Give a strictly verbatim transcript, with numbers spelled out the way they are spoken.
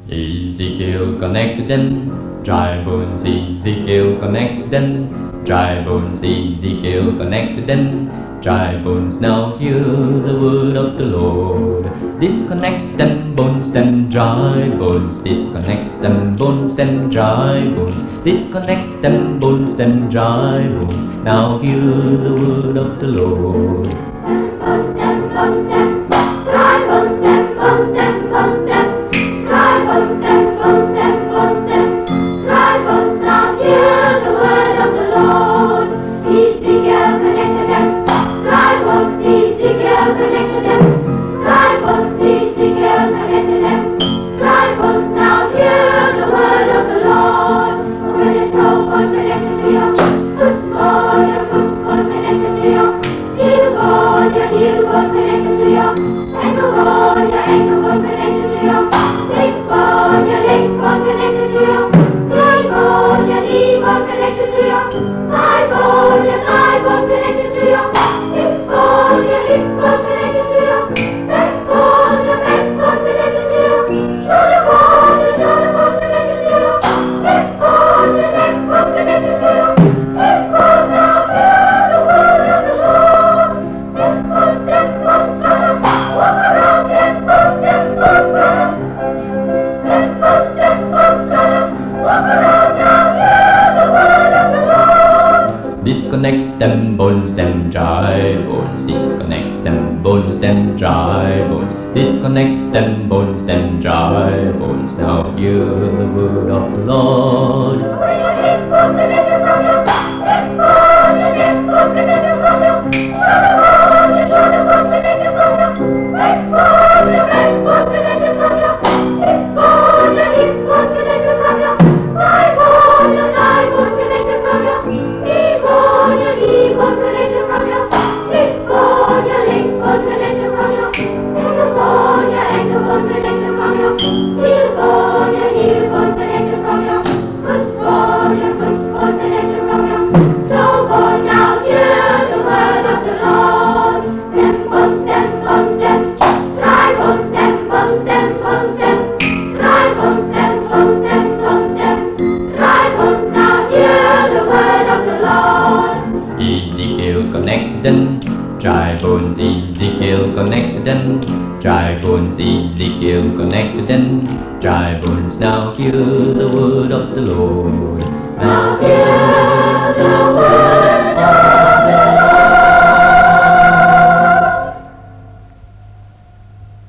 Ezekiel connected them, dry bones, Ezekiel connected them, dry bones, Ezekiel connected them, dry bones, now hear the word of the Lord. Disconnect them bones, them dry bones, disconnect them bones, them dry bones, disconnect them bones, them dry bones, now hear the word of the Lord. Bones, them bones, them dry bones, them bones, them bones, them dry bones, them bones, them bones, them dry bones, now hear the word of the Lord. Ezekiel connected them, dry bones, Ezekiel connected them, dry bones, Ezekiel connected them, dry bones, now hear the word of the Lord. When your toe bone connected to your footbone, your footbone connected to your heel bone, your heel bone connected to your ankle bone, your ankle bone connected to your leg bone, your leg bone connected to your knee bone, your knee bone connected to your thigh bone, your thigh bone connected to your hip bone, your hip bone connected to your back bone, your back bone connected to your shoulder bone, your shoulder bone connected to your neck bone, your neck bone connected to your hip bone. Now hear the word of the Lord. Them bones, them bones, gotta walk around. Them bones, them bones, gotta. Them bones, them bones, gotta walk around. Now hear the word of the Lord. Disconnect them bones, them dry bones, disconnect them bones, them dry bones, disconnect them bones, them dry bones, now hear the word of the Lord. When your hip bone connected from your neck bone, your neck bone connected from your shoulder bone, your shoulder bone connected from your back bone, your back bone connected from your hip bone, your hip bone connected from your thigh bone, your thigh bone connected from your knee bone, your knee bone connected from your leg bone, your leg bone connected from your ankle bone, your ankle bone connected from your heel bone, your heel bone connected from your foot bone, your foot bone connected from your toe bone. Now hear the word of the Lord. Them bones, them bones, them dry bones, them bones, them bones, them dry bones, them bones, them bones, them dry bones. Now hear the word of the Lord. Ezekiel connected them, dry bones, Ezekiel connected them, dry bones, Ezekiel connected them, dry bones, now hear the word of the Lord. Now hear the word